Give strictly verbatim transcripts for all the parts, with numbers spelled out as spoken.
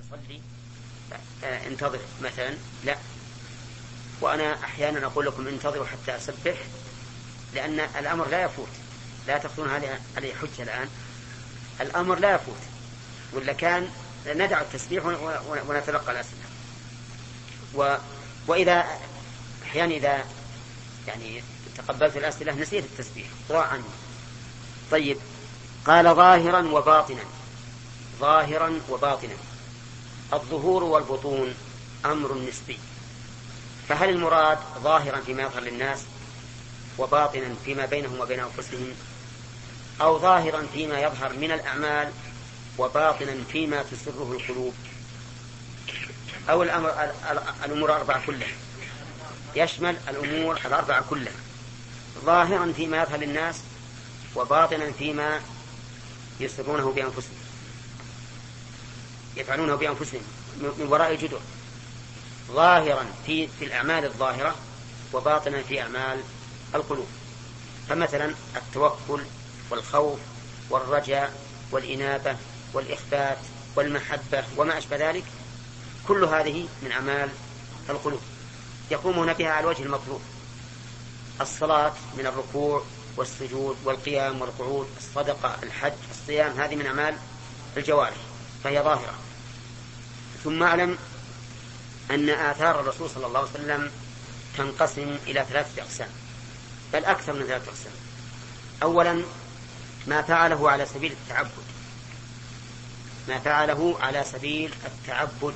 صلي انتظر مثلا، لا. وأنا أحيانا أقول لكم انتظروا حتى أسبح، لأن الأمر لا يفوت، لا تأخذون عليه حجة الآن، الأمر لا يفوت، ولا كان ندع التسبيح ونتلقى الأسئلة. و... وإذا أحيانا إذا يعني تقبلت الأسئلة نسيت التسبيح ضاع عني. طيب، قال ظاهرا وباطنا. ظاهرا وباطنا، الظهور والبطون أمر نسبي، فهل المراد ظاهرا فيما يظهر للناس وباطنا فيما بينهم وبين أنفسهم، أو ظاهرا فيما يظهر من الأعمال وباطنا فيما تسره القلوب، أو الأمر الأمور الأربعة كلها؟ يشمل الأمور الأربعة كلها، ظاهرا فيما يظهر للناس وباطنا فيما يسرونه بأنفسهم، يفعلونه بأنفسهم من وراء جدر، ظاهرا في, في الأعمال الظاهرة وباطنا في أعمال القلوب. فمثلا التوكل والخوف والرجاء والإنابة والإخبات والمحبة وما أشبه ذلك، كل هذه من أعمال القلوب يقومون بها على الوجه المطلوب. الصلاة من الركوع والسجود والقيام والقعود، الصدقة، الحج، الصيام، هذه من أعمال الجوارح فهي ظاهرة. ثم أعلم أن آثار الرسول صلى الله عليه وسلم تنقسم إلى ثلاثة أقسام، بل أكثر من ثلاثة أقسام. أولا ما فعله على سبيل التعبد، ما فعله على سبيل التعبد،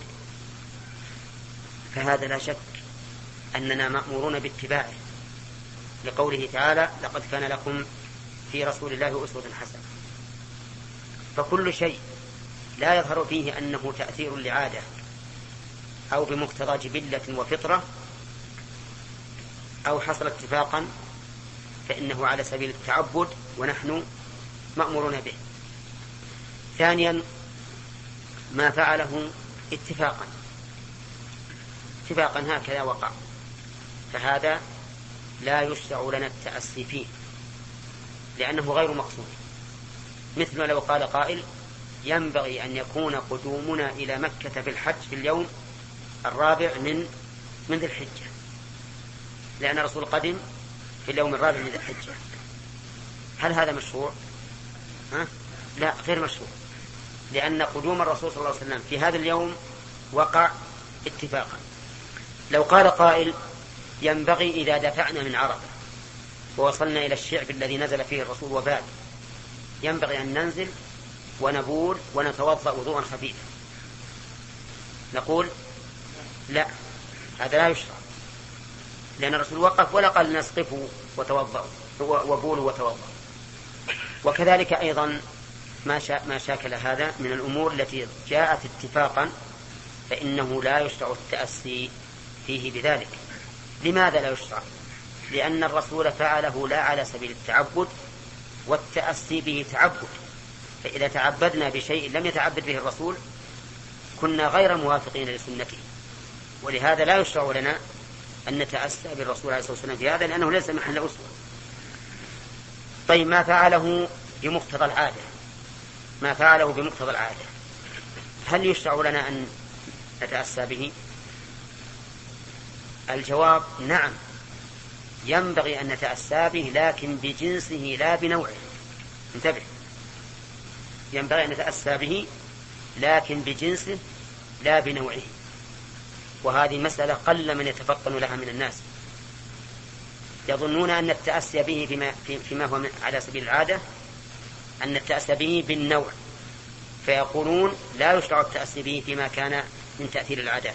فهذا لا شك أننا مأمورون باتباعه، لقوله تعالى لقد كان لكم في رسول الله أسوة حسنة. فكل شيء لا يظهر فيه أنه تأثير لعادة أو بمقتضى جبلة وفطرة أو حصل اتفاقا فإنه على سبيل التعبد ونحن مأمورون به. ثانيا ما فعله اتفاقا اتفاقا هكذا وقع، فهذا لا يشرع لنا التأسي فيه لأنه غير مقصود. مثل لو قال قائل ينبغي أن يكون قدومنا إلى مكة في الحج في اليوم الرابع من من ذي الحجة، لأن الرسول قدم في اليوم الرابع من ذي الحجة، هل هذا مشروع؟ ها؟ لا، غير مشروع، لأن قدوم الرسول صلى الله عليه وسلم في هذا اليوم وقع اتفاقا. لو قال قائل ينبغي إذا دفعنا من عرفة ووصلنا إلى الشعب الذي نزل فيه الرسول وبعد ينبغي أن ننزل ونبول ونتوضأ وضوءا خفيفا، نقول لا، هذا لا يشرع، لأن الرسول وقف ولا قال نسقفوا وتوضأوا وبولوا وتوضأوا. وكذلك أيضا ما, شا ما شاكل هذا من الأمور التي جاءت اتفاقا فإنه لا يشرع التأسي فيه بذلك. لماذا لا يشرع؟ لأن الرسول فعله لا على سبيل التعبد، والتأسي به تعبد، فإذا تعبدنا بشيء لم يتعبد به الرسول كنا غير موافقين لسنته، ولهذا لا يشرع لنا أن نتأسى بالرسول عليه الصلاة والسلام في هذا، لأنه ليس محل أسوة. طيب ما فعله بمقتضى العادة، ما فعله بمقتضى العادة هل يشرع لنا أن نتأسى به؟ الجواب نعم، ينبغي أن نتأسى به، لكن بجنسه لا بنوعه. انتبه، ينبغي أن نتأسى به لكن بجنسه لا بنوعه، وهذه مسألة قل من يتفطن لها من الناس، يظنون أن التأسي به فيما, فيما هو على سبيل العادة أن التأسي به بالنوع، فيقولون لا يشرع التأسي به فيما كان من تأثير العادات،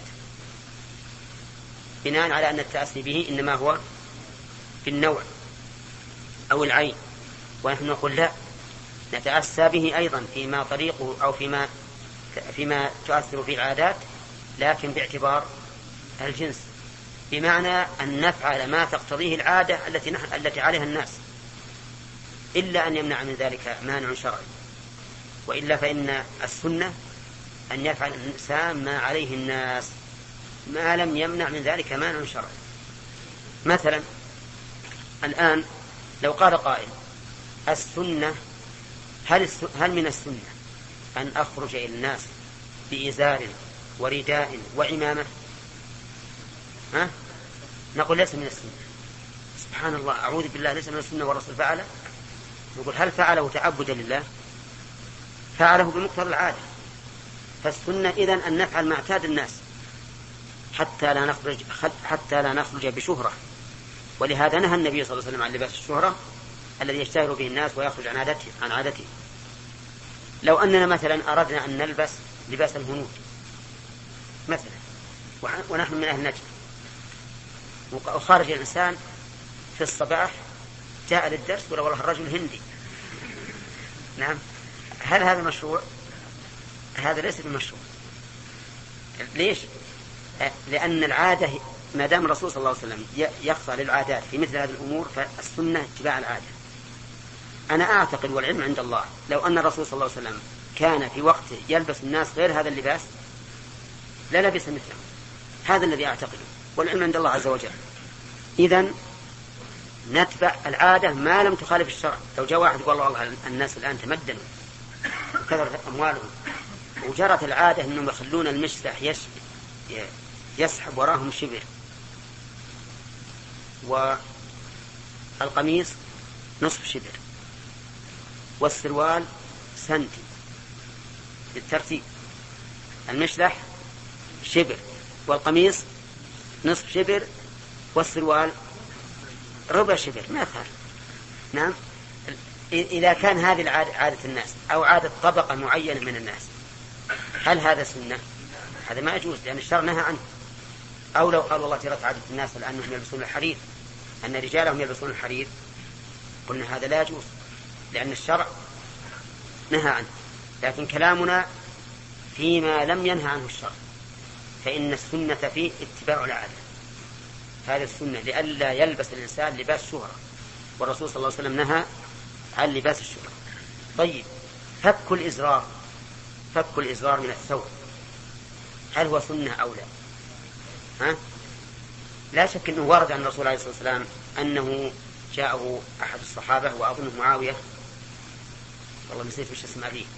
بناء على أن التأسي به إنما هو بالنوع أو العين. ونحن نقول لا، نتأسى به أيضا فيما طريقه أو فيما فيما تؤثر فيه العادات، لكن باعتبار الجنس، بمعنى أن نفعل ما تقتضيه العادة التي نحن التي عليها الناس، إلا أن يمنع من ذلك مانع شرعي، وإلا فإن السنة أن يفعل الإنسان ما عليه الناس ما لم يمنع من ذلك مانع شرعي. مثلا الآن لو قال قائل السنة هل, هل من السنة أن أخرج إلى الناس بإزار ورداء وعمامة، ها؟ نقول ليس من السنة. سبحان الله، أعوذ بالله، ليس من السنة والرسول فعله. نقول هل فعله تعبدا لله؟ فعله بمقتضى العادة. فالسنة إذن أن نفعل ما اعتاد الناس حتى لا نخرج حتى لا نخرج بشهرة. ولهذا نهى النبي صلى الله عليه وسلم عن لباس الشهرة الذي يشتهر به الناس ويخرج عن عادته عن عادته. لو أننا مثلا أردنا أن نلبس لباس الهنود مثلا، ونحن من أهل نجد، وخارج الإنسان في الصباح جاء للدرس ولا والله الرجل هندي، نعم، هل هذا مشروع؟ هذا ليس بمشروع. ليش؟ لأن العادة ما دام الرسول صلى الله عليه وسلم يخضع للعادات في مثل هذه الأمور، فالسنة اتباع العادة. أنا أعتقد والعلم عند الله لو أن الرسول صلى الله عليه وسلم كان في وقته يلبس الناس غير هذا اللباس للبس مثله. هذا الذي أعتقده والعلم عند الله عز وجل. إذن نتبع العادة ما لم تخالف الشرع. لو جاء واحد يقول الله الناس الآن تمدنوا وكثرت أموالهم وجرت العادة أنهم يخلون المشلح يسحب وراهم شبر، والقميص نصف شبر، والسروال سنتي بالترتيب، المشلح شبر والقميص نصف شبر والسروال ربع شبر، ما فعل. نعم، إذا كان هذه عادة الناس أو عادة طبقة معينة من الناس، هل هذا سنة؟ هذا ما يجوز، لأن الشرع نهى عنه. أو لو قال والله جرت عادة الناس لأنهم يلبسون الحرير، أن رجالهم يلبسون الحرير، قلنا هذا لا يجوز لأن الشرع نهى عنه. لكن كلامنا فيما لم ينهى عنه الشرع، فإن السنة فيه اتباع العادة. هذه السنة لئلا يلبس الإنسان لباس شهرة، والرسول صلى الله عليه وسلم نهى عن لباس الشهرة. طيب، فك الإزرار، فك الإزرار من الثوب، هل هو سنة أو لا؟ ها؟ لا شك أنه ورد عن الرسول عليه الصلاة والسلام أنه جاءه أحد الصحابة وأظنه معاوية، والله نسيت وش اسم أبيه،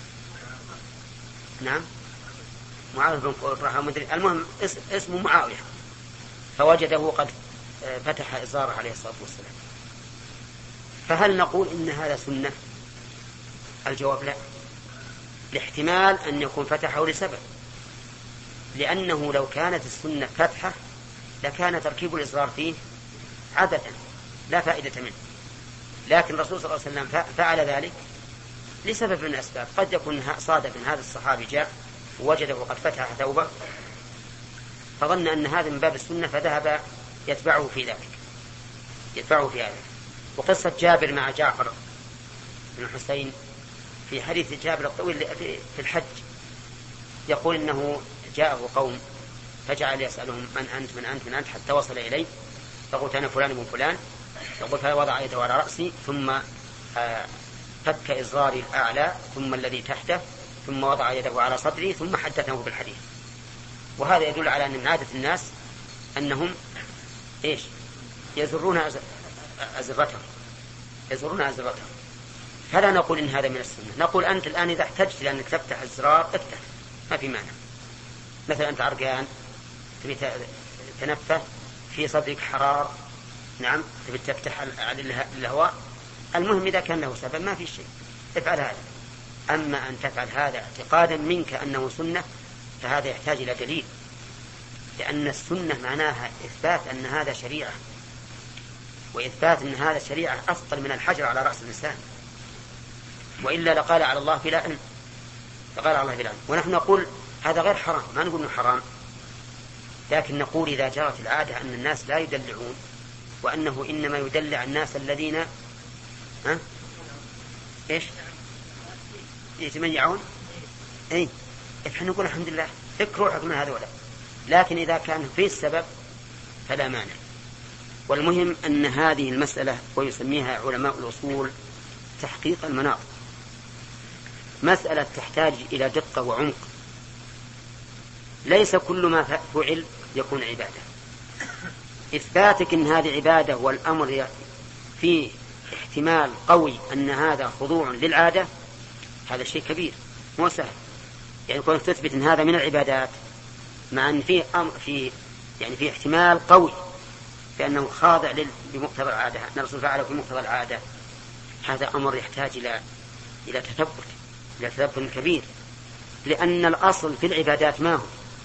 نعم، معاوية بن قرة مدري، المهم اسمه معاوية، فوجده قد فتح إزاره عليه الصلاة والسلام. فهل نقول إن هذا سنة؟ الجواب لا، لاحتمال أن يكون فتحه لسبب، لأنه لو كانت السنة فتحة لكان تركيب الإصرار فيه عادة لا فائدة منه. لكن الرسول صلى الله عليه وسلم فعل ذلك لسبب من الأسباب. قد يكون صادف من هذا الصحابي جاء ووجده قد فتح ثوبه فظن أن هذا من باب السنة فذهب يتبعه في ذلك يتبعه في هذا. وقصة جابر مع جعفر بن حسين في حديث جابر الطويل في الحج، يقول إنه جاءه قوم فجعل يسألهم من أنت من أنت من أنت حتى وصل إليه، فقلت أنا فلان بن فلان، يقول فوضع يده على رأسي ثم فك إزراري الأعلى ثم الذي تحته ثم وضع يده على صدري ثم حدثه بالحديث. وهذا يدل على أن من عادة الناس أنهم إيش يزرون أزرتهم يزرون أزرتهم فلا نقول إن هذا من السنة. نقول أنت الآن إذا احتجت لأنك تفتح الزرار افتح، ما في مانع. مثلا أنت عرقان تبي تنفه في صدرك حرار، نعم، تبي تفتح الهواء، المهم إذا كان له سبب ما في شيء افعل هذا. أما أن تفعل هذا اعتقادا منك أنه سنة فهذا يحتاج إلى دليل، لأن السنة معناها إثبات أن هذا شريعة، وإثبات أن هذا شريعة أفضل من الحجر على رأس الإنسان، وإلا لقال على الله بلا علم لقال على الله بلا علم. ونحن نقول هذا غير حرام، ما نقول إنه حرام، لكن نقول إذا جرت العادة أن الناس لا يدلعون وأنه إنما يدلع الناس الذين ها؟ إيش يتميعون، إيه إحنا نقول الحمد لله فك روحك من هذا ولا. لكن إذا كان في السبب فلا مانع. والمهم أن هذه المسألة ويسميها علماء الأصول تحقيق المناط، مسألة تحتاج إلى دقة وعمق. ليس كل ما فعل يكون عبادة. إثباتك أن هذه عبادة والأمر في احتمال قوي أن هذا خضوع للعادة هذا شيء كبير مو سهل. يعني كونك تثبت أن هذا من العبادات مع أن فيه أمر في يعني في احتمال قوي بأنه خاضع بمقتضى العادة، أن الرسول فعله في مقتضى العادة. هذا أمر يحتاج إلى إلى تثبت إلى تثبت كبير، لأن الأصل في العبادات ما هو؟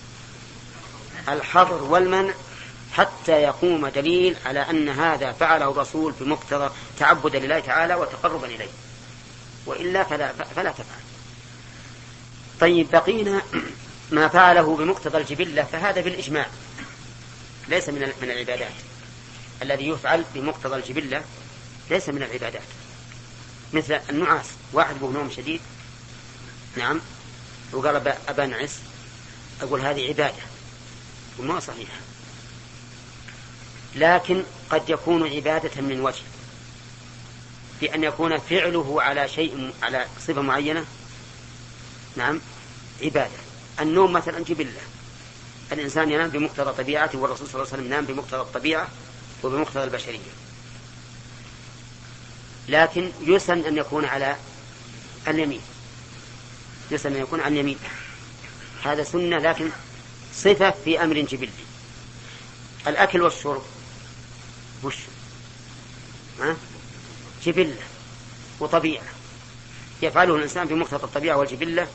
الحظر والمنع، حتى يقوم دليل على أن هذا فعله الرسول بمقتضى تعبدا لله تعالى وتقربا إليه، وإلا فلا, فلا تفعل. طيب بقينا ما فعله بمقتضى الجبلة، فهذا بالإجماع ليس من من العبادات. الذي يفعل بمقتضى الجبلة ليس من العبادات، مثل النعاس، واحد به نوم شديد نعم وقال أبا نعس، أقول هذه عبادة وما صحيحة، لكن قد يكون عبادة من وجه، بأن يكون فعله على شيء على صفة معينة نعم عبادة. النوم مثلا جبلة، الإنسان ينام بمقتضى طبيعته، والرسول صلى الله عليه وسلم نام بمقتضى الطبيعة وبمقتضى البشرية، لكن يسن أن يكون على اليمين، يسن أن يكون على اليمين، هذا سنة لكن صفة في أمر جبلي. الأكل والشرب وش ها؟ جبلة وطبيعة يفعله الإنسان بمقتضى الطبيعة والجبلة،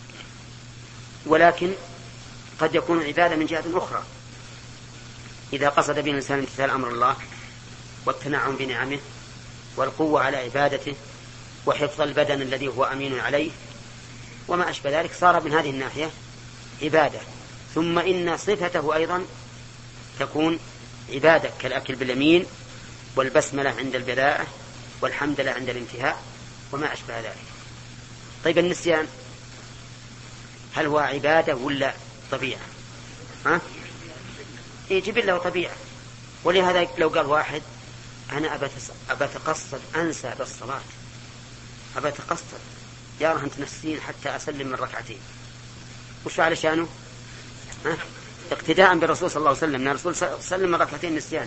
ولكن قد يكون عبادة من جهة أخرى إذا قصد به الإنسان امتثال أمر الله والتنعم بنعمه والقوة على عبادته وحفظ البدن الذي هو أمين عليه وما أشبه ذلك، صار من هذه الناحية عبادة. ثم إن صفته أيضا تكون عبادة كالأكل باليمين والبسملة عند البداءة والحمد لله عند الانتهاء وما أشبه ذلك. طيب النسيان هل هو عبادة ولا طبيعة؟ ها؟ يجب له طبيعة. ولهذا لو قال واحد أنا أبى أتقصد أنسى بالصلاة، أبى أتقصد يا رهن تنسين حتى أسلم من ركعتين، وش على شانه؟ ها؟ اقتداء بالرسول صلى الله عليه وسلم، أن الرسول سلم من ركعتين نسيانا.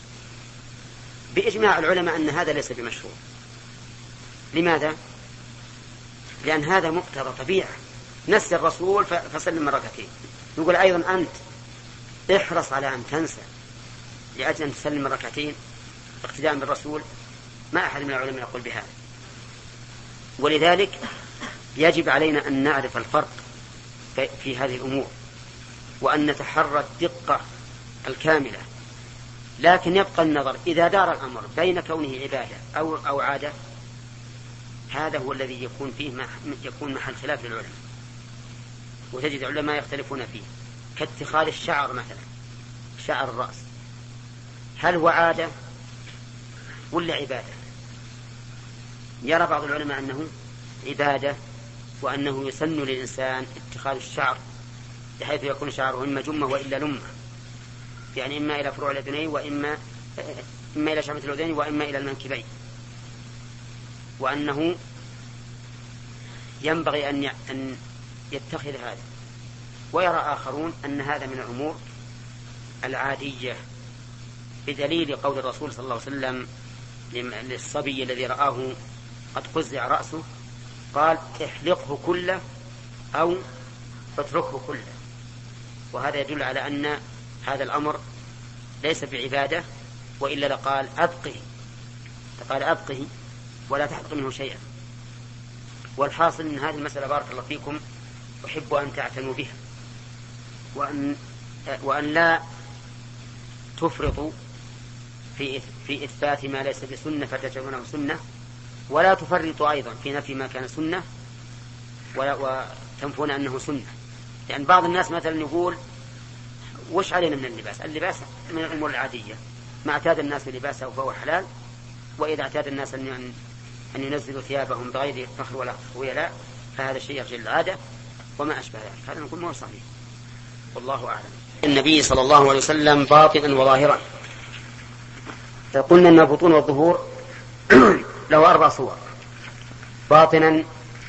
بإجماع العلماء أن هذا ليس بمشروع. لماذا؟ لأن هذا مقتضى طبيعة، نسي الرسول فسلم من ركعتين. يقول أيضا أنت احرص على أن تنسى لأجل أن تسلم من ركعتين اقتداء بالرسول، ما أحد من العلماء يقول بهذا. ولذلك يجب علينا أن نعرف الفرق في هذه الأمور وأن نتحرى الدقة الكاملة، لكن يبقى النظر إذا دار الأمر بين كونه عبادة أو, أو عادة، هذا هو الذي يكون فيه يكون محل خلاف للعلماء، وتجد العلماء يختلفون فيه، كاتخاذ الشعر مثلا، شعر الرأس، هل هو عادة ولا عبادة؟ يرى بعض العلماء أنه عبادة، وأنه يسن للإنسان اتخاذ الشعر بحيث يكون شعره إما جمة وإلا لمة، يعني إما إلى فروع الأذنين وإما إما إلى شعبة الأذنين وإما إلى المنكبين، وأنه ينبغي أن أن يتخذ هذا. ويرى آخرون أن هذا من الأمور العادية، بدليل قول الرسول صلى الله عليه وسلم للصبي الذي رآه قد قزع رأسه قال احلقه كله أو اتركه كله، وهذا يدل على أن هذا الأمر ليس بعبادة، وإلا لقال أبقه، لقال أبقه ولا تحلق منه شيئا. والحاصل من هذه المسألة بارك الله فيكم أحب أن تعتنوا بها، وأن, وأن لا تفرطوا في في إثبات ما ليس بسنة فتجعلونه سنة، ولا تفرطوا أيضا في نفي ما كان سنة وتنفون أنه سنة. لأن يعني بعض الناس مثلا يقول وش علينا من اللباس؟ اللباس من الأمور العادية، ما اعتاد الناس لباسه فهو حلال، وإذا اعتاد الناس أن أن ينزلوا ثيابهم بغير فخر ولا خيلاء فهذا الشيء يرجع للعادة وما أشبه ذلك. هذا نقول ما هو صحيح، والله أعلم. النبي صلى الله عليه وسلم باطنا وظاهرا. قلنا أن البطون والظهور له أربع صور: باطنا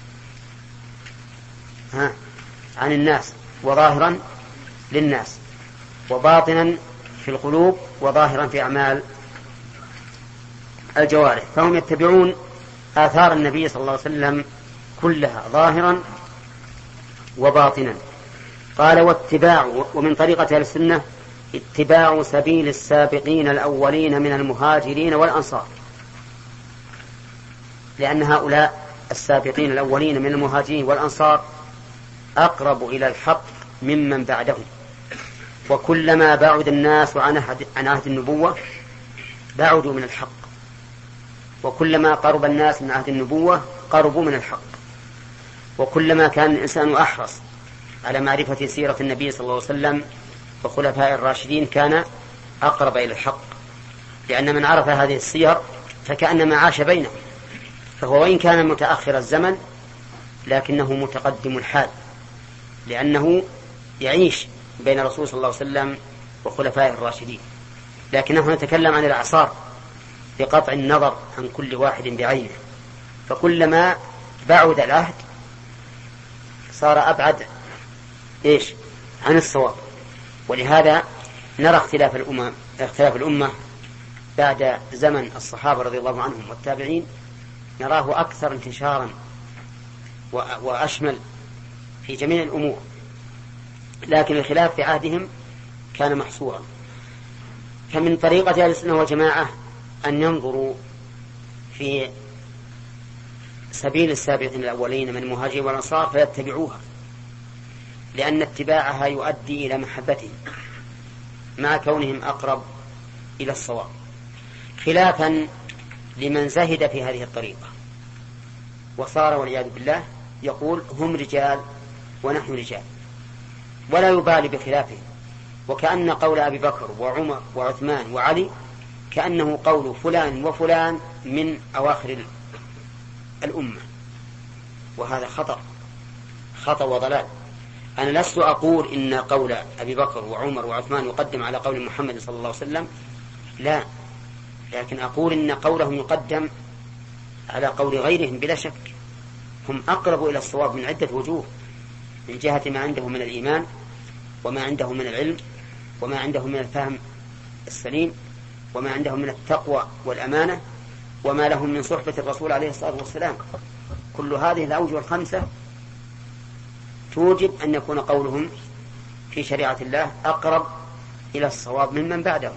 ها عن الناس، وظاهرا للناس، وباطنا في القلوب، وظاهرا في أعمال الجوارح. فهم يتبعون آثار النبي صلى الله عليه وسلم كلها ظاهرا وباطنا. قال واتباع، ومن طريقة أهل السنة اتباع سبيل السابقين الأولين من المهاجرين والأنصار، لأن هؤلاء السابقين الأولين من المهاجرين والأنصار أقرب إلى الحق ممن بعدهم، وكلما بعد الناس عن عهد النبوة بعدوا من الحق، وكلما قرب الناس من عهد النبوة قربوا من الحق، وكلما كان الإنسان أحرص على معرفة سيرة النبي صلى الله عليه وسلم وخلفاء الراشدين كان أقرب إلى الحق، لأن من عرف هذه السير فكأنما عاش بينهم، فهو وإن كان متأخر الزمن لكنه متقدم الحال، لأنه يعيش بين الرسول صلى الله عليه وسلم وخلفاء الراشدين. لكنه نتكلم عن الأعصار بقطع النظر عن كل واحد بعينه، فكلما بعد العهد صار أبعد إيش عن الصواب. ولهذا نرى اختلاف الأمة اختلاف الأمة بعد زمن الصحابة رضي الله عنهم والتابعين، نراه أكثر انتشارا وأشمل في جميع الأمور، لكن الخلاف في عهدهم كان محصورا. فمن طريقة أهل السنة والجماعة أن ينظروا في سبيل السابقين الأولين من المهاجرين والأنصار فيتبعوها، لأن اتباعها يؤدي إلى محبتهم مع كونهم أقرب إلى الصواب، خلافا لمن زهد في هذه الطريقة وصار والعياذ بالله يقول هم رجال ونحن رجال، ولا يبالي بخلافهم، وكأن قول أبي بكر وعمر وعثمان وعلي كأنه قول فلان وفلان من أواخر الأمة، وهذا خطأ خطأ وضلال. أنا لست أقول إن قول أبي بكر وعمر وعثمان يقدم على قول محمد صلى الله عليه وسلم، لا، لكن أقول إن قولهم يقدم على قول غيرهم بلا شك. هم أقرب إلى الصواب من عدة وجوه، من جهة ما عندهم من الإيمان، وما عندهم من العلم، وما عندهم من الفهم السليم، وما عندهم من التقوى والأمانة، وما لهم من صحبة الرسول عليه الصلاة والسلام. كل هذه الأوجه الخمسة توجب أن يكون قولهم في شريعة الله أقرب إلى الصواب ممن بعدهم.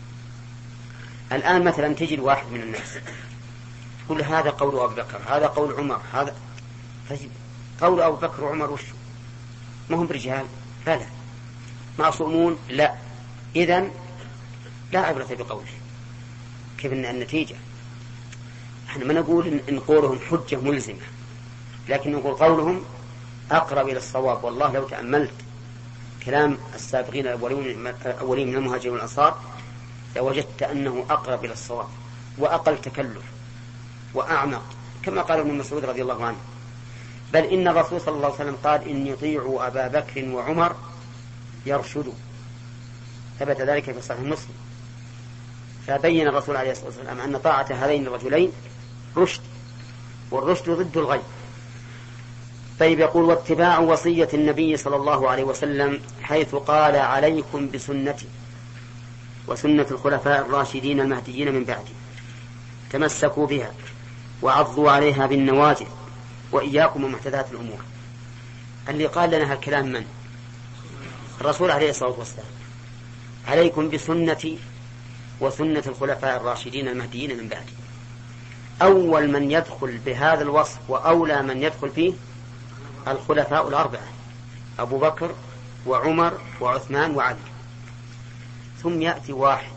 الآن مثلا تجد واحد من الناس تقول هذا قول أبو بكر، هذا قول عمر، هذا تجد قول أبو بكر وعمر وش ما هم رجال؟ لا لا معصومون؟ لا. إذن لا عبرة بقوله. كيف النتيجة؟ احنا ما نقول إن قولهم حجة ملزمة، لكن نقول قولهم أقرب إلى الصواب. والله لو تأملت كلام السابقين الأولين من المهاجرين والأنصار لوجدت أنه أقرب إلى الصواب وأقل تكلف وأعمق، كما قال ابن مسعود رضي الله عنه. بل إن الرسول صلى الله عليه وسلم قال إن يطيعوا أبا بكر وعمر يرشدوا، ثبت ذلك في صحيح مسلم. فبين الرسول عليه الصلاة والسلام أن طاعة هذين الرجلين رشد، والرشد ضد الغي. طيب، يقول واتباع وصية النبي صلى الله عليه وسلم حيث قال عليكم بسنتي وسنة الخلفاء الراشدين المهديين من بعدي، تمسكوا بها وعضوا عليها بالنواجذ وإياكم ومحدثات الأمور. اللي قال لنا هالكلام من؟ الرسول عليه الصلاة والسلام. عليكم بسنتي وسنة الخلفاء الراشدين المهديين من بعدي. أول من يدخل بهذا الوصف وأولى من يدخل فيه الخلفاء الأربعة، أبو بكر وعمر وعثمان وعلي. ثم يأتي واحد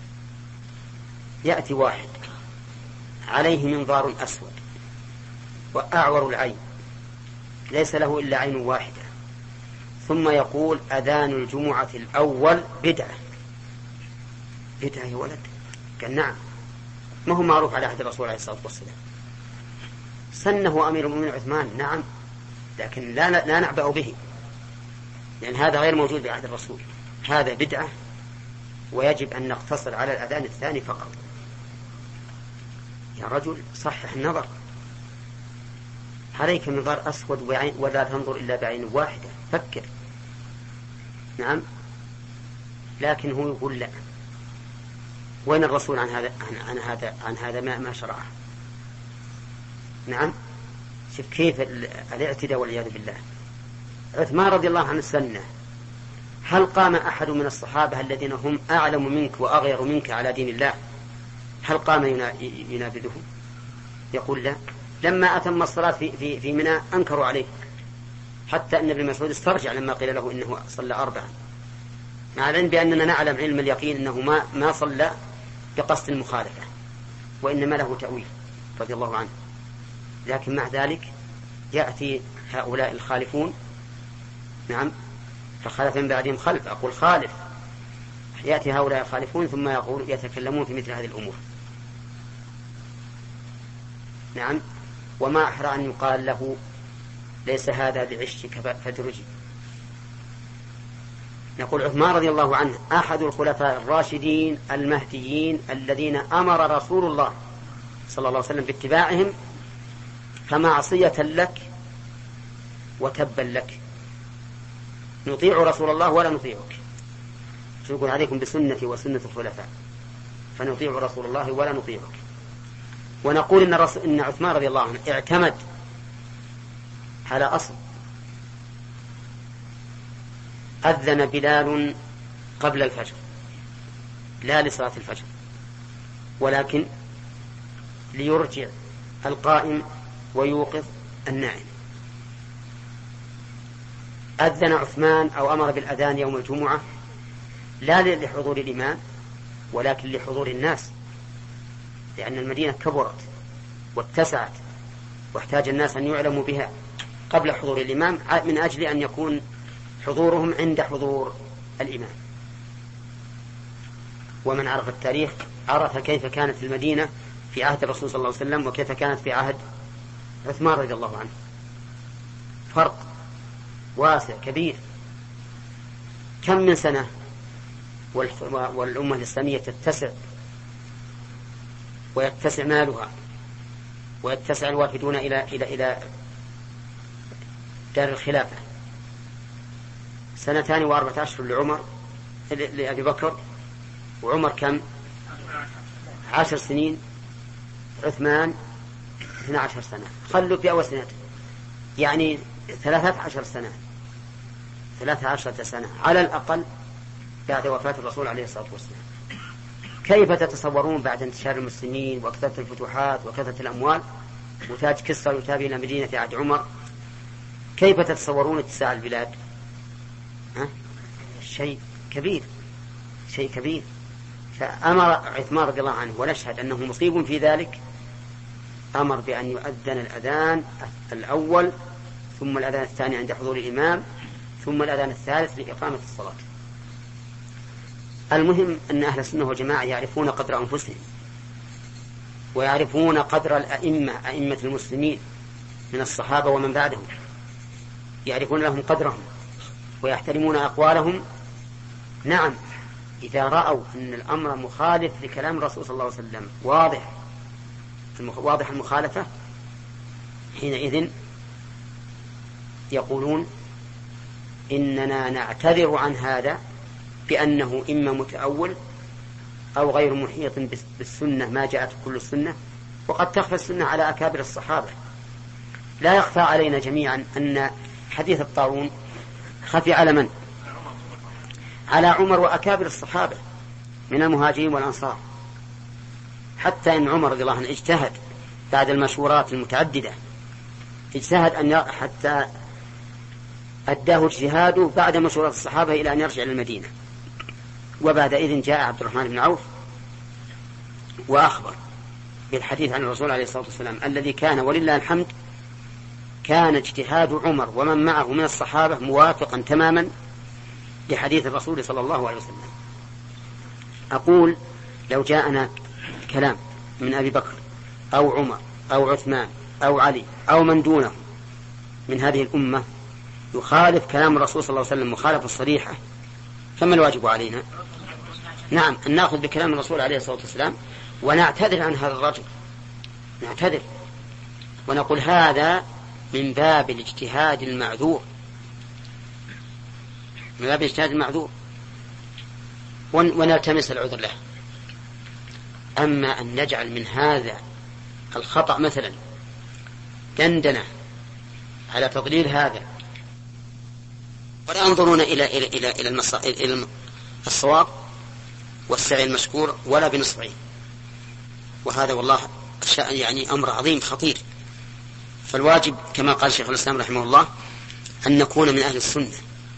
يأتي واحد عليه منظار أسود وأعور العين، ليس له إلا عين واحدة، ثم يقول أذان الجمعة الأول بدعة. بدعة يا ولد؟ قال نعم، ما هو معروف على عهد الرسول عليه الصلاة والسلام. سنه أمير المؤمنين عثمان، نعم، لكن لا, لا نعبأ به، لأن هذا غير موجود بعهد الرسول. هذا بدعة، ويجب أن نقتصر على الأذان الثاني فقط. يا رجل صحح النظر، عليك منظار أسود وعين، ولا تنظر إلا بعين واحدة، فكر. نعم، لكن هو يقول لا. وين الرسول عن هذا عن, عن هذا عن هذا ما ما شرعه؟ نعم، شوف كيف الاعتداء والعياذ بالله. عثمان رضي الله عنه السنة، هل قام أحد من الصحابة الذين هم أعلم منك وأغير منك على دين الله، هل قام ينابذه؟ يقول لا. لما أتم الصلاة في, في, في منى أنكروا عليه، حتى أن ابن مسعود استرجع لما قيل له إنه صلى أربعا، مع العلم بأننا نعلم علم اليقين أنه ما, ما صلى بقصد المخالفة، وإنما له تأويل رضي الله عنه. لكن مع ذلك يأتي هؤلاء الخالفون، نعم، فخلف من بعدهم خلف، أقول خالف، يأتي هؤلاء الخالفون ثم يقول يتكلمون في مثل هذه الأمور. نعم. وما أحرى أن يقال له ليس هذا بعشك فدرجي. نقول عثمان رضي الله عنه أحد الخلفاء الراشدين المهديين الذين أمر رسول الله صلى الله عليه وسلم باتباعهم، فمعصية لك وتبا لك، نطيع رسول الله ولا نطيعك. يقول عليكم بسنتي وسنة الخلفاء، فنطيع رسول الله ولا نطيعك. ونقول إن, رسول إن عثمان رضي الله عنه اعتمد على أصل، أذن بلال قبل الفجر لا لصلاة الفجر، ولكن ليرجع القائم ويوقظ النائم. أذن عثمان أو أمر بالأذان يوم الجمعة لا لحضور الإمام ولكن لحضور الناس، لأن المدينة كبرت واتسعت واحتاج الناس أن يعلموا بها قبل حضور الإمام، من أجل أن يكون حضورهم عند حضور الإمام. ومن عرف التاريخ عرف كيف كانت المدينة في عهد الرسول صلى الله عليه وسلم وكيف كانت في عهد عثمان رضي الله عنه، فرق واسع كبير. كم من سنة والأمة الإسلامية تتسع ويتسع مالها ويتسع الوافدون إلى إلى إلى دار الخلافة. سنتان وأربعة أشهر لعمر لأبي بكر، وعمر كم؟ عشر سنين، عثمان اثنى عشر سنة، خلوا في أول سنة يعني ثلاثة عشر سنة ثلاثة عشرة سنة على الأقل بعد وفاة الرسول عليه الصلاة والسلام. كيف تتصورون بعد انتشار المسلمين وكثرة الفتوحات وكثرة الأموال وتاج كسرى يتابع إلى مدينة عهد عمر، كيف تتصورون اتساع البلاد؟ ها؟ شيء كبير، شيء كبير. فأمر عثمان رضي الله عنه، ونشهد أنه مصيب في ذلك، أمر بأن يؤذن الأذان الأول ثم الأذان الثاني عند حضور الإمام ثم الأذان الثالث لإقامة الصلاة. المهم أن أهل السنة والجماعة يعرفون قدر أنفسهم ويعرفون قدر الأئمة، أئمة المسلمين من الصحابة ومن بعدهم، يعرفون لهم قدرهم ويحترمون أقوالهم. نعم، إذا رأوا أن الأمر مخالف لكلام الرسول صلى الله عليه وسلم واضح واضح المخالفة، حينئذ يقولون إننا نعتذر عن هذا بأنه إما متأول أو غير محيط بالسنة ما جاءت كل السنة، وقد تخفى السنة على أكابر الصحابة. لا يخفى علينا جميعا أن حديث الطاعون خفي على من؟ على عمر وأكابر الصحابة من المهاجرين والأنصار، حتى إن عمر رضي الله عنه اجتهد بعد المشورات المتعددة، اجتهد أن حتى أداه اجتهاده بعد مشورات الصحابة إلى أن يرجع للمدينة. وبعد إذن جاء عبد الرحمن بن عوف وأخبر بالحديث عن الرسول عليه الصلاة والسلام الذي كان ولله الحمد كان اجتهاد عمر ومن معه من الصحابة موافقا تماما لحديث الرسول صلى الله عليه وسلم. أقول لو جاءنا كلام من أبي بكر أو عمر أو عثمان أو علي أو من دونه من هذه الأمة يخالف كلام الرسول صلى الله عليه وسلم مخالفة صريحة، فما الواجب علينا؟ نعم، أن نأخذ بكلام الرسول عليه الصلاة والسلام ونعتذر عن هذا الرجل، نعتذر ونقول هذا من باب الاجتهاد المعذور، من باب الاجتهاد المعذور، ونلتمس العذر له. أما أن نجعل من هذا الخطأ مثلا دندنة على تضليل هذا ولا ينظرون إلى إلى إلى إلى, المص... إلى الصواب والسعي المشكور ولا بنصبعين. وهذا والله يعني أمر عظيم خطير. فالواجب كما قال شيخ الإسلام رحمه الله أن نكون من أهل السنة،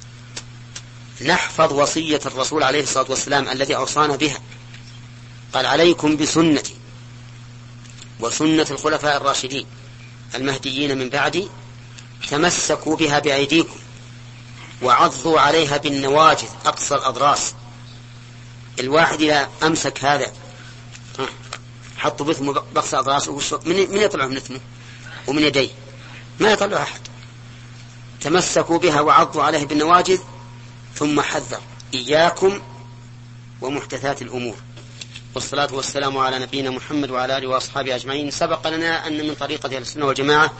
نحفظ وصية الرسول عليه الصلاة والسلام الذي أوصانا بها، قال عليكم بسنتي وسنة الخلفاء الراشدين المهديين من بعدي، تمسكوا بها بأيديكم وعضوا عليها بالنواجذ أقصى الأضراس. الواحد إذا أمسك هذا حطوا بثم بقصى أضراسه من يطلعه من اثمه ومن يديه؟ ما يطلع أحد. تمسكوا بها وعضوا عليها بالنواجذ، ثم حذر إياكم ومحدثات الأمور. والصلاة والسلام على نبينا محمد وعلى آله وأصحابه أجمعين. سبق لنا أن من طريقة أهل السنة والجماعة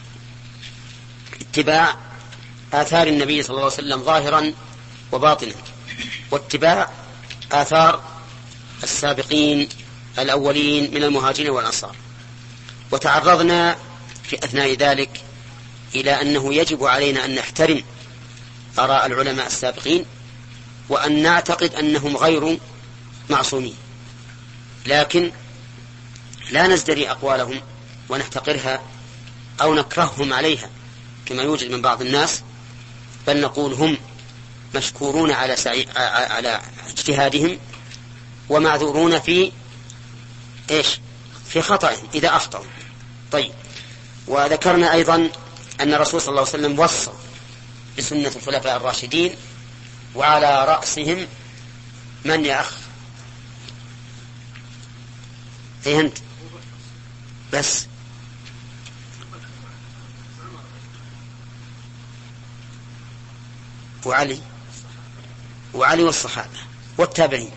اتباع آثار النبي صلى الله عليه وسلم ظاهرا وباطنا، واتباع آثار السابقين الأولين من المهاجرين والأنصار. وتعرضنا في أثناء ذلك إلى أنه يجب علينا أن نحترم آراء العلماء السابقين، وأن نعتقد أنهم غير معصومين، لكن لا نزدري أقوالهم ونحتقرها أو نكرههم عليها كما يوجد من بعض الناس، بل نقول هم مشكورون على سعي... على اجتهادهم ومعذورون في إيش في خطأهم إذا أخطأوا. طيب، وذكرنا أيضا أن الرسول صلى الله عليه وسلم وصى بسنة الخلفاء الراشدين، وعلى رأسهم من يا أخ؟ أي أنت بس. وعلي وعلي والصحابة والتابعين.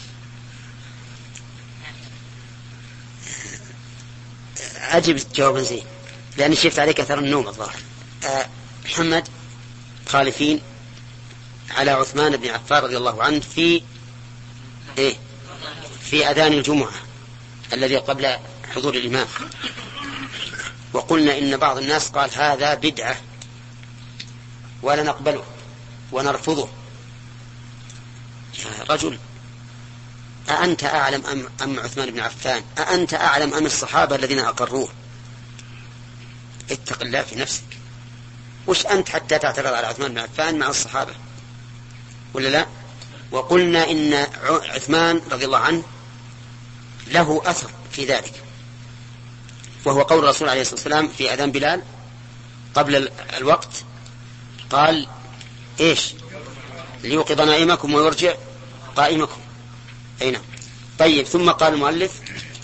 أجب جوابا زين، لأني شفت عليك أثر النوم الظاهر. أه محمد خالفين على عثمان بن عفان رضي الله عنه في إيه في أذان الجمعة الذي قبل حضور الإمام، وقلنا إن بعض الناس قال هذا بدعة ولا نقبله ونرفضه. يا رجل، أأنت أعلم أم, أم عثمان بن عفان؟ أأنت أعلم أم الصحابة الذين أقروه؟ اتق الله في نفسك. وش أنت حتى تعترض على عثمان بن عفان مع الصحابة ولا لا؟ وقلنا إن عثمان رضي الله عنه له أثر في ذلك، وهو قول الرسول عليه الصلاة والسلام في أذان بلال قبل الوقت، قال إيش؟ ليوقظ نائمكم ويرجع قائمكم. أين؟ طيب، ثم قال المؤلف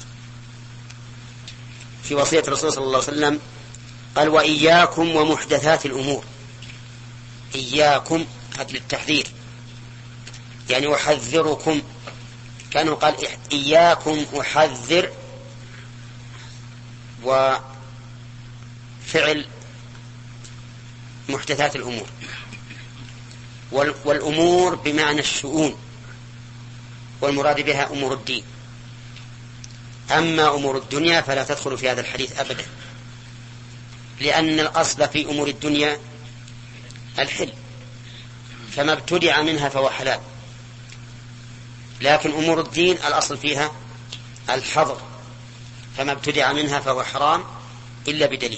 في وصية الرسول صلى الله عليه وسلم، قال وإياكم ومحدثات الأمور. إياكم هذا للتحذير، يعني أحذركم، كانوا قال إياكم أحذر، وفعل محدثات الأمور. والأمور بمعنى الشؤون، والمراد بها أمور الدين. أما أمور الدنيا فلا تدخل في هذا الحديث أبدا، لأن الأصل في أمور الدنيا الحل، فما ابتدع منها فهو حلال. لكن أمور الدين الأصل فيها الحظر، فما ابتدع منها فهو حرام إلا بدليل.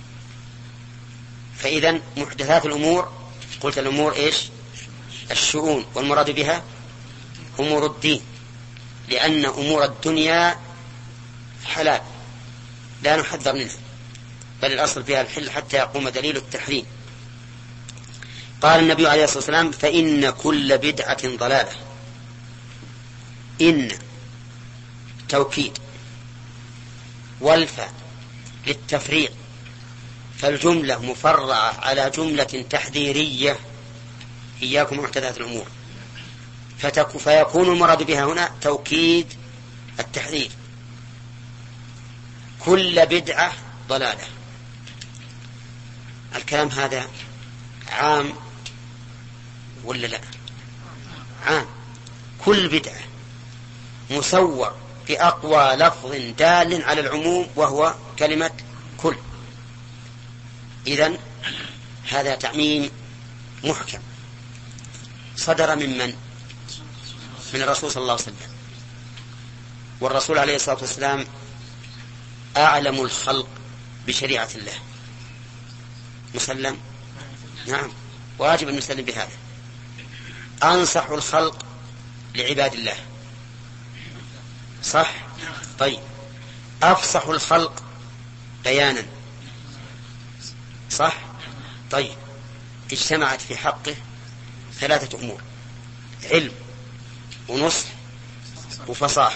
فإذا محدثات الأمور، قلت الأمور إيش؟ الشؤون، والمراد بها أمور الدين، لأن أمور الدنيا حلال لا نحذر منها، بل الأصل فيها الحل حتى يقوم دليل التحريم. قال النبي عليه الصلاة والسلام فإن كل بدعة ضلالة. إن توكيد، والفاء للتفريق، فالجملة مفرعة على جملة تحذيرية، إياكم محدثات الأمور، فيكون المراد بها هنا توكيد التحذير. كل بدعة ضلالة. الكلام هذا عام ولا لا؟ عام. كل بدعة مسور بأقوى لفظ دال على العموم، وهو كلمة كل. إذن هذا تعميم محكم. صدر من من؟ من الرسول صلى الله عليه وسلم، والرسول عليه الصلاة والسلام أعلم الخلق بشريعة الله. مسلم؟ نعم، واجب أن نسلم بهذا. أنصح الخلق لعباد الله، صح؟ طيب، أفصح الخلق بيانا، صح؟ طيب، اجتمعت في حقه ثلاثة أمور: علم ونصح وفصاحة.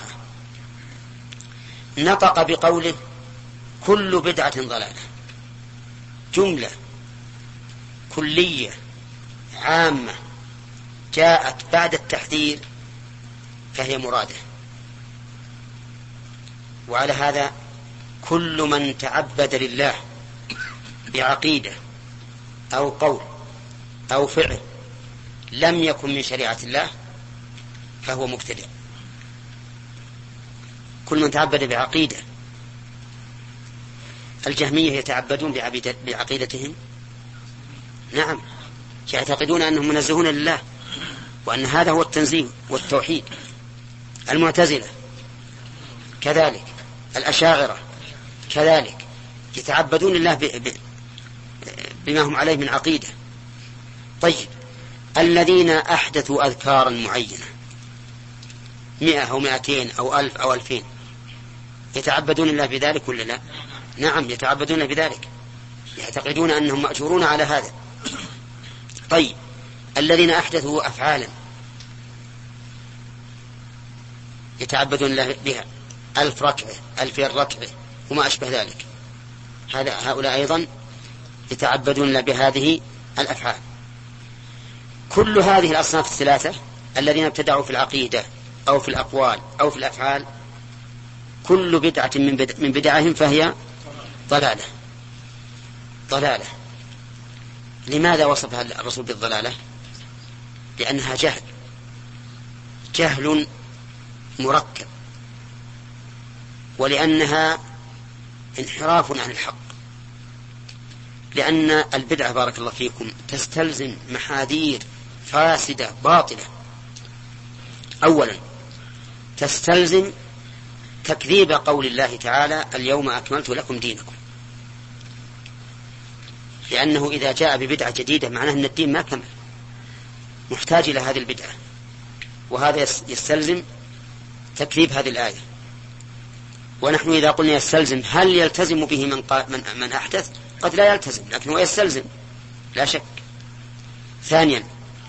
نطق بقوله كل بدعة ضلالة، جملة كلية عامة جاءت بعد التحذير فهي مرادة. وعلى هذا كل من تعبد لله بعقيدة أو قول أو فعل لم يكن من شريعة الله فهو مبتدع. كل من تعبد بعقيدة، الجهمية يتعبدون بعقيدتهم، نعم، يعتقدون أنهم منزهون لله وأن هذا هو التنزيه والتوحيد. المعتزلة كذلك، الأشاعرة كذلك، يتعبدون لله بما هم عليه من عقيدة. طيب، الذين أحدثوا أذكارا معينة مئة أو مئتين أو ألف أو ألفين، يتعبدون الله بذلك ولا لا؟ نعم، يتعبدون بذلك، يعتقدون أنهم مأجورون على هذا. طيب، الذين أحدثوا أفعالا يتعبدون الله بها، ألف ركعة، ألفين ركعة وما أشبه ذلك، هذا هؤلاء أيضا يتعبدون الله بهذه الأفعال. كل هذه الأصناف الثلاثة الذين ابتدعوا في العقيدة أو في الأقوال أو في الأفعال، كل بدعة من, بدع من بدعهم فهي ضلالة. ضلالة. لماذا وصفها الرسول بالضلالة؟ لأنها جهل، جهل مركب، ولأنها انحراف عن الحق. لأن البدعة بارك الله فيكم تستلزم محاذير فاسدة باطلة. أولا، تستلزم تكذيب قول الله تعالى اليوم أكملت لكم دينكم، لأنه إذا جاء ببدعة جديدة معناه أن الدين ما كمل، محتاج إلى هذه البدعة، وهذا يستلزم تكذيب هذه الآية. ونحن إذا قلنا يستلزم، هل يلتزم به من, من, من أحدث؟ قد لا يلتزم، لكن هو يستلزم لا شك. ثانيا،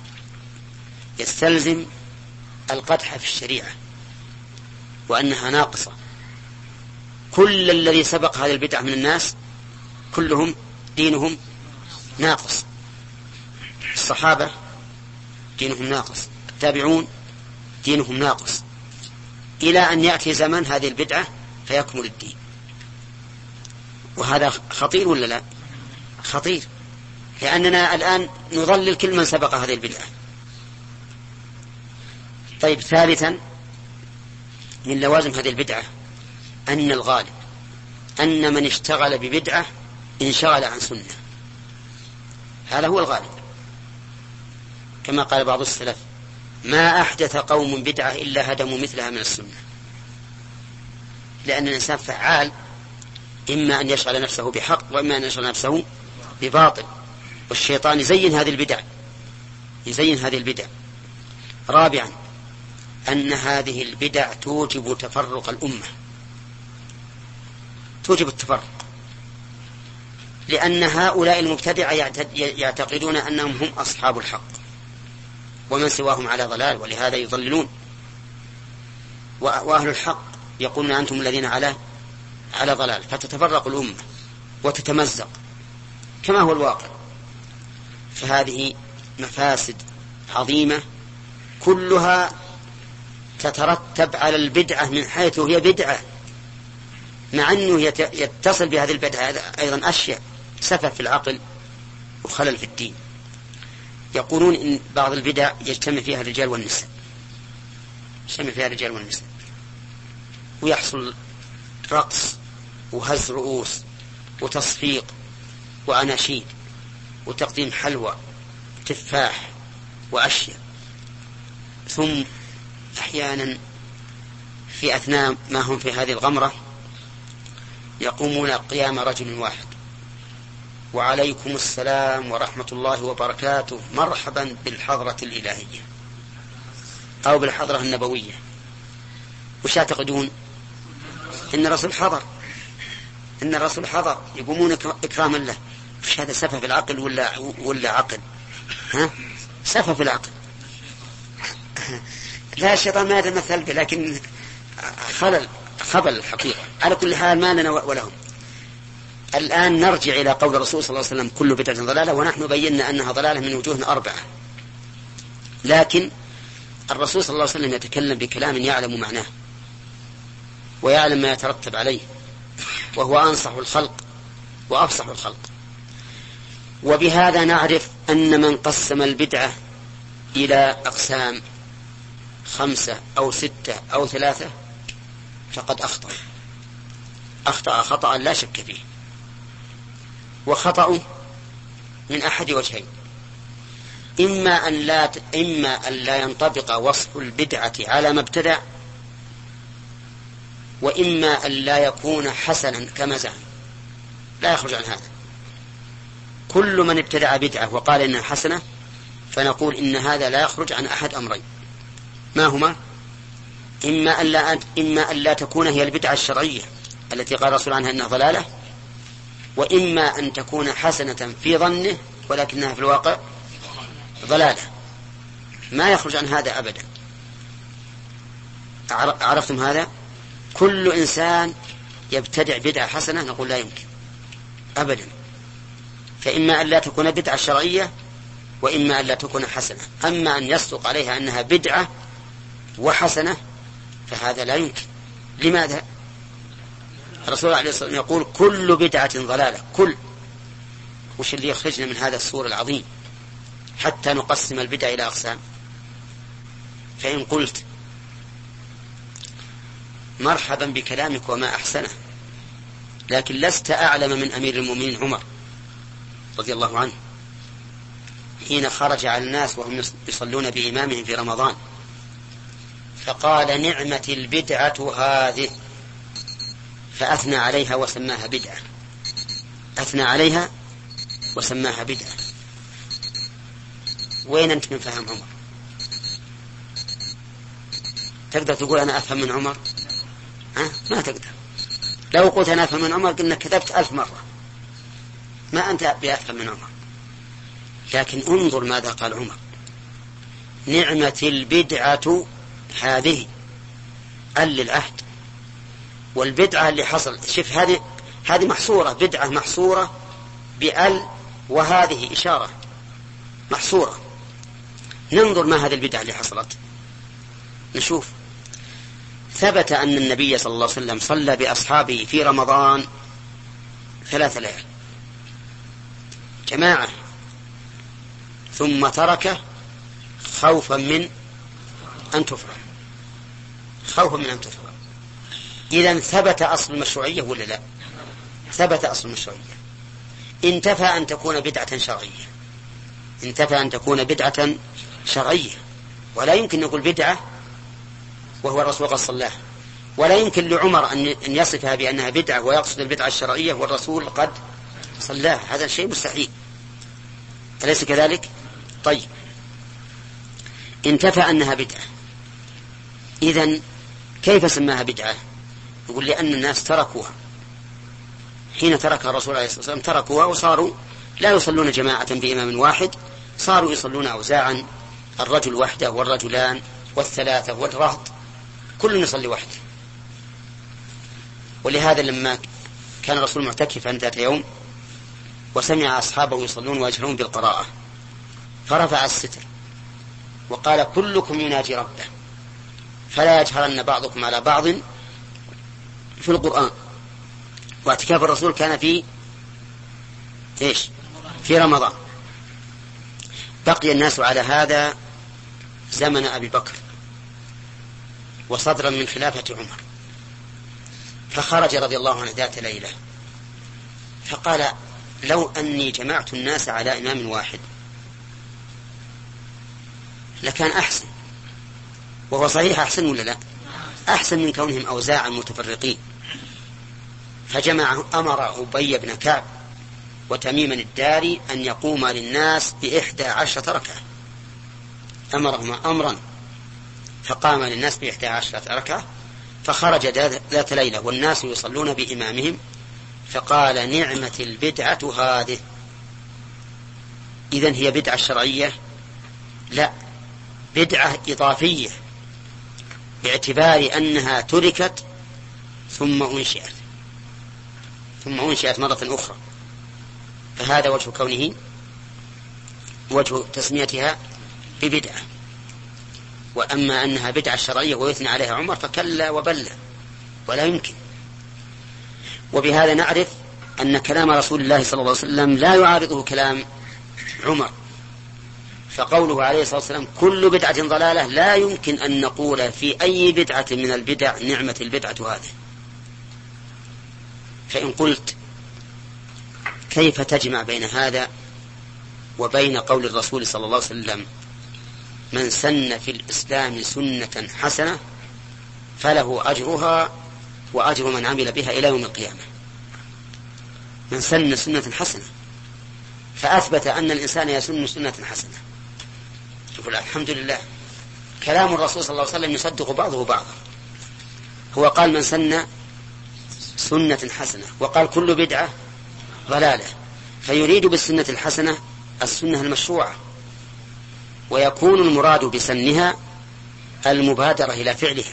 يستلزم القدح في الشريعة وأنها ناقصة. كل الذي سبق هذه البدعة من الناس كلهم دينهم ناقص. الصحابة دينهم ناقص، التابعون دينهم ناقص، إلى أن يأتي زمن هذه البدعة فيكمل الدين. وهذا خطير ولا لا؟ خطير، لأننا الآن نضلل كل من سبق هذه البدعة. طيب، ثالثا، من لوازم هذه البدعة أن الغالب أن من اشتغل ببدعة انشغل عن سنة، هذا هو الغالب. كما قال بعض السلف: ما أحدث قوم بدعة إلا هدموا مثلها من السنة. لأن الإنسان فعال، إما أن يشغل نفسه بحق وإما أن يشغل نفسه بباطل، والشيطان يزين هذه البدع يزين هذه البدع. رابعا، أن هذه البدع توجب تفرق الأمة، توجب التفرق، لأن هؤلاء المبتدعة يعتقدون أنهم هم أصحاب الحق ومن سواهم على ضلال، ولهذا يضللون. وأهل الحق يقولون أنتم الذين على على ضلال، فتتفرق الأمة وتتمزق كما هو الواقع. فهذه مفاسد عظيمة كلها تترتب على البدعة من حيث هي بدعة، مع أنه يتصل بهذه البدعة أيضا أشياء سفه في العقل وخلل في الدين. يقولون إن بعض البدع يجتمع فيها الرجال والنساء، يجتمع فيها الرجال والنساء، ويحصل رقص وهز رؤوس وتصفيق وأناشيد وتقديم حلوى تفاح وأشياء. ثم أحيانا في أثناء ما هم في هذه الغمرة يقومون قيام رجل واحد: وعليكم السلام ورحمة الله وبركاته، مرحبا بالحضرة الإلهية أو بالحضرة النبوية. وش يعتقدون؟ إن الرسول حضر، إن الرسول حضر، يقومون إكراما له. وش هذا؟ سفه في العقل ولا ولا عقل؟ ها؟ سفه في العقل. لا، الشيطان ما يتمثل به، لكن خلل خبل الحقيقة. على كل حال ما لنا ولهم. الآن نرجع إلى قول الرسول صلى الله عليه وسلم: كل بدعة ضلالة. ونحن بينا أنها ضلالة من وجوه أربعة، لكن الرسول صلى الله عليه وسلم يتكلم بكلام يعلم معناه ويعلم ما يترتب عليه، وهو أنصح الخلق وأفصح الخلق. وبهذا نعرف أن من قسم البدعة إلى أقسام خمسة أو ستة أو ثلاثة فقد أخطأ أخطأ خطأ لا شك فيه. وخطأه من أحد وجهين: إما أن لا إما أن لا ينطبق وصف البدعة على ما ابتدع، وإما أن لا يكون حسنا كما زعم. لا يخرج عن هذا. كل من ابتدع بدعة وقال إنها حسنة فنقول إن هذا لا يخرج عن أحد أمرين. ما هما؟ إما أن لا إما أن لا تكون هي البدعة الشرعية التي قال الرسول عنها إنها ضلالة، وإما أن تكون حسنة في ظنه ولكنها في الواقع ضلالة. ما يخرج عن هذا أبدا. عرفتم هذا؟ كل إنسان يبتدع بدعة حسنة نقول لا يمكن أبدا. فإما أن لا تكون بدعة شرعية وإما أن لا تكون حسنة. أما أن يصدق عليها أنها بدعة وحسنة فهذا لا يمكن. لماذا؟ الرسول عليه الصلاة والسلام يقول: كل بدعة ضلالة. كل وش اللي يخرجنا من هذا السور العظيم حتى نقسم البدع إلى أقسام؟ فإن قلت مرحبا بكلامك وما أحسنه، لكن لست أعلم من أمير المؤمنين عمر رضي الله عنه حين خرج على الناس وهم يصلون بإمامهم في رمضان فقال: نعمة البدعة هذه، فأثنى عليها وسماها بدعة. أثنى عليها وسماها بدعة. وين أنت من فهم عمر؟ تقدر تقول أنا أفهم من عمر؟ ها؟ ما تقدر. لو قلت أنا أفهم من عمر قلنا كذبت ألف مرة. ما أنت بأفهم من عمر. لكن انظر ماذا قال عمر: نعمة البدعة هذه، أل للعهد. والبدعة اللي حصل، شوف هذه هذه محصورة، بدعة محصورة بأل، وهذه إشارة محصورة. ننظر ما هذه البدعة اللي حصلت. نشوف. ثبت أن النبي صلى الله عليه وسلم صلى بأصحابه في رمضان ثلاث ليال جماعة، ثم تركه خوفا من أن تفرغ خوفا من أن تفرغ إذن ثبت أصل المشروعية ولا لا؟ ثبت أصل المشروعية. انتفى أن تكون بدعة شرعية، انتفى أن تكون بدعة شرعية. ولا يمكن نقول بدعة وهو الرسول قد صلاها، ولا يمكن لعمر أن يصفها بأنها بدعة ويقصد البدعة الشرعية والرسول قد صلاها. هذا شيء مستحيل، أليس كذلك؟ طيب، انتفى أنها بدعة، إذن كيف سماها بدعة؟ يقول لأن الناس تركوها. حين ترك الرسول عليه الصلاة والسلام تركوها وصاروا لا يصلون جماعة بإمام واحد، صاروا يصلون أوزاعا، الرجل وحده والرجلان والثلاثة والرهط، كل يصلي وحده. ولهذا لما كان الرسول معتكفا ذات يوم وسمع أصحابه يصلون ويجهرون بالقراءة فرفع الستر وقال: كلكم يناجي ربه فلا يجهرن بعضكم على بعض في القرآن. واعتكاف الرسول كان في إيش؟ في رمضان. بقي الناس على هذا زمن أبي بكر وصدرا من خلافة عمر، فخرج رضي الله عنه ذات ليلة فقال: لو أني جمعت الناس على إمام واحد لكان أحسن. وهو صحيح أحسن ولا لا؟ أحسن من كونهم أوزاعا متفرقين. فجمع أمر أبي بن كعب وتميما الداري أن يقوم للناس بإحدى عشرة ركعة، أمرهما أمرا فقام للناس بإحدى عشرة ركعة. فخرج ذات ليلة والناس يصلون بإمامهم فقال: نعمة البدعة هذه. إذن هي بدعة شرعية؟ لا، بدعة إضافية، باعتبار أنها تركت ثم أنشئت ثم أنشئت مرة أخرى. فهذا وجه كونه وجه تسميتها ببدعة. وأما أنها بدعة شرعية ويثنى عليها عمر فكلا وبلا، ولا يمكن. وبهذا نعرف أن كلام رسول الله صلى الله عليه وسلم لا يعارضه كلام عمر. فقوله عليه الصلاة والسلام كل بدعة ضلالة لا يمكن أن نقول في أي بدعة من البدع نعمة البدعة هذه. فإن قلت كيف تجمع بين هذا وبين قول الرسول صلى الله عليه وسلم من سن في الإسلام سنة حسنة فله أجرها وأجر من عمل بها إلى يوم القيامة؟ من سن سنة حسنة، فأثبت أن الإنسان يسن سنة حسنة. يقول الحمد لله، كلام الرسول صلى الله عليه وسلم يصدق بعضه بعضا. هو قال من سن سنة حسنة، وقال كل بدعة ضلالة، فيريد بالسنة الحسنة السنة المشروعة، ويكون المراد بسنها المبادرة إلى فعلها،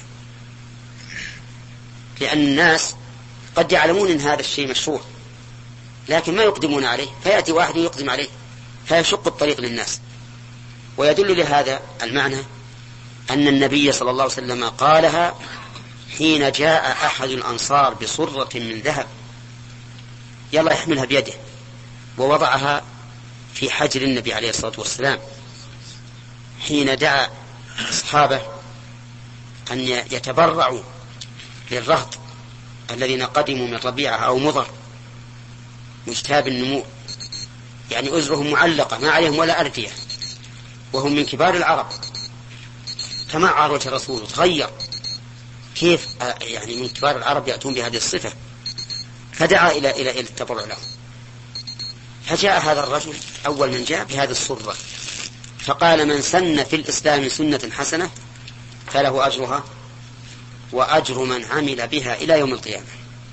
لأن الناس قد يعلمون أن هذا الشيء مشروع لكن ما يقدمون عليه، فيأتي واحد يقدم عليه فيشق الطريق للناس. ويدل لهذا المعنى أن النبي صلى الله عليه وسلم قالها حين جاء أحد الأنصار بصرة من ذهب يلا يحملها بيده ووضعها في حجر النبي عليه الصلاة والسلام، حين دعا أصحابه أن يتبرعوا للرهط الذين قدموا من ربيعة أو مضر مجتاب النمو، يعني أزرهم معلقة ما عليهم ولا أردية، وهم من كبار العرب. فما عرج الرسول تغير، كيف يعني من كبار العرب يأتون بهذه الصفة؟ فدعا إلى إلى إلى التبرع لهم. فجاء هذا الرجل أول من جاء بهذه الصرة فقال من سن في الإسلام سنة حسنة فله أجرها وأجر من عمل بها إلى يوم القيامة.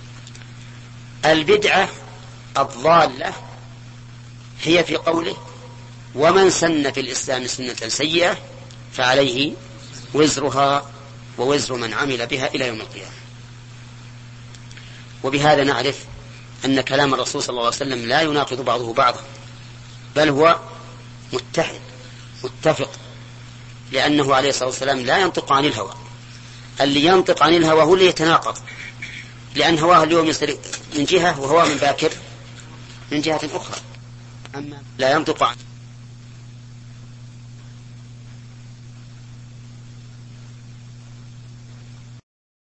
البدعة الضالة هي في قوله ومن سن في الإسلام سنة سيئة فعليه وزرها ووزر من عمل بها إلى يوم القيامة. وبهذا نعرف أن كلام الرسول صلى الله عليه وسلم لا يناقض بعضه بعضا، بل هو متحد متفق، لأنه عليه الصلاة والسلام لا ينطق عن الهوى. اللي ينطق عن الهوى هو اللي يتناقض، لأن هواه اليوم يصير من جهة وهواه من باكر من جهة أخرى. أما لا ينطق عن